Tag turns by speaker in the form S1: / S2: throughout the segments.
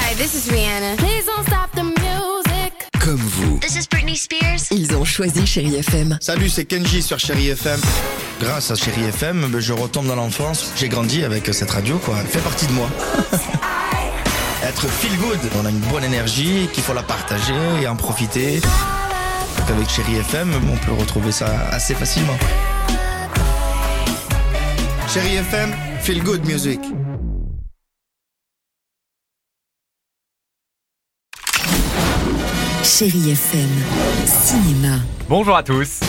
S1: Hi, this is Rihanna. Please don't stop the music.
S2: Comme vous.
S1: This is Britney Spears.
S2: Ils ont choisi Chérie FM.
S3: Salut, c'est Kenji sur Chérie FM. Grâce à Chérie FM, je retombe dans l'enfance. J'ai grandi avec cette radio, quoi. Elle fait partie de moi. Être feel good. On a une bonne énergie, qu'il faut la partager et en profiter. Donc avec Chérie FM, on peut retrouver ça assez facilement. Chérie FM, feel good music.
S2: Chérie FM, cinéma.
S4: Bonjour à tous.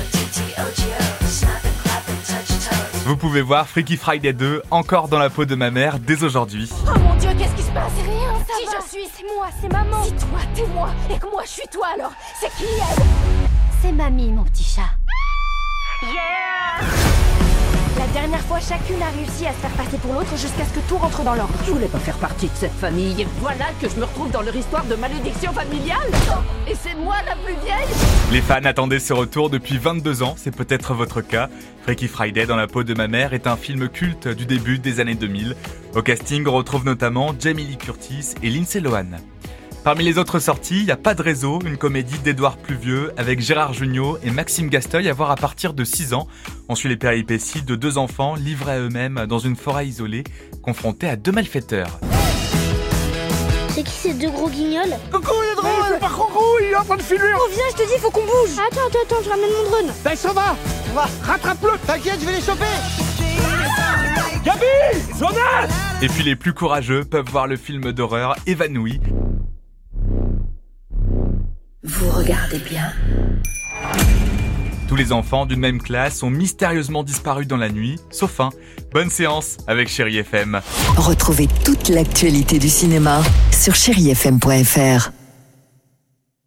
S4: Vous pouvez voir Freaky Friday 2 encore dans la peau de ma mère dès aujourd'hui.
S5: Oh mon Dieu, qu'est-ce qui se passe? C'est rien, ça
S6: Si
S5: va.
S6: je suis, c'est moi, c'est maman.
S5: Si toi, t'es moi, et que moi, je suis toi, alors c'est qui elle?
S6: C'est mamie, mon petit chat.
S5: Yeah!
S6: La dernière fois, chacune a réussi à se faire passer pour l'autre jusqu'à ce que tout rentre dans l'ordre.
S7: Je voulais pas faire partie de cette famille. Voilà que je me retrouve dans leur histoire de malédiction familiale. Et c'est moi la plus vieille.
S4: Les fans attendaient ce retour depuis 22 ans, c'est peut-être votre cas. Freaky Friday dans la peau de ma mère est un film culte du début des années 2000. Au casting, on retrouve notamment Jamie Lee Curtis et Lindsay Lohan. Parmi les autres sorties, il n'y a Pas de réseau, une comédie d'Édouard Pluvieux avec Gérard Jugnot et Maxime Gasteuil à voir à partir de 6 ans. On suit les péripéties de deux enfants livrés à eux-mêmes dans une forêt isolée, confrontés à deux malfaiteurs.
S8: C'est qui ces deux gros guignols?
S9: Coucou, il est drôle. C'est pas Coucou, il est en train de filmer.
S8: Oh viens, je te dis, faut qu'on bouge. Attends, je ramène mon drone.
S9: Ben ça va, rattrape-le. T'inquiète, je vais les choper. Gabi, Jonas.
S4: Et puis les plus courageux peuvent voir le film d'horreur Évanoui.
S2: Vous regardez bien.
S4: Tous les enfants d'une même classe ont mystérieusement disparu dans la nuit, sauf un. Bonne séance avec Chérie FM.
S2: Retrouvez toute l'actualité du cinéma sur chérifm.fr.